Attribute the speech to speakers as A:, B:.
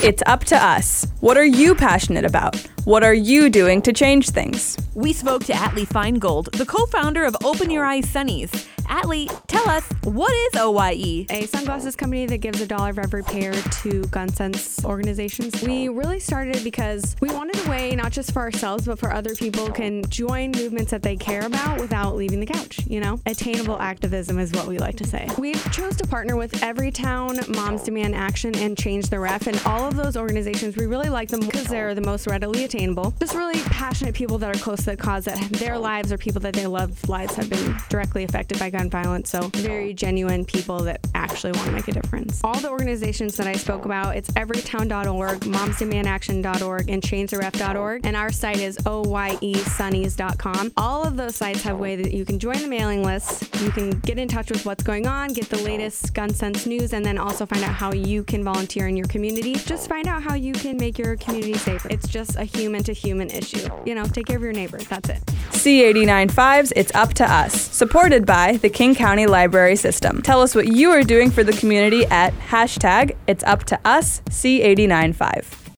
A: It's up to us. What are you passionate about? What are you doing to change things?
B: We spoke to Atlee Feingold, the co-founder of Open Your Eyes Sunnies. Atlee, tell us, what is OYE?
C: A sunglasses company that gives $1 of every pair to gun sense organizations. We really started because we wanted a way, not just for ourselves, but for other people can join movements that they care about without leaving the couch, you know? Attainable activism is what we like to say. We chose to partner with Everytown, Moms Demand Action, and Change the Ref, and all of those organizations, we really like them because they're the most readily attainable. Just really passionate people that are close to the cause, that their lives or people that they love lives have been directly affected by gun violence, so very genuine people that actually want to make a difference. All the organizations that I spoke about, it's everytown.org, momsdemandaction.org, and changetheref.org, and our site is oyesunnies.com. All of those sites have a way that you can join the mailing list, you can get in touch with what's going on, get the latest gun sense news, and then also find out how you can volunteer in your community. Just find out how you can make your community safer. It's just a human-to-human issue. You know, take care of your neighbor. That's it.
A: C89.5's It's Up to Us, supported by the King County Library System. Tell us what you are doing for the community at #It'sUpToUsC89.5.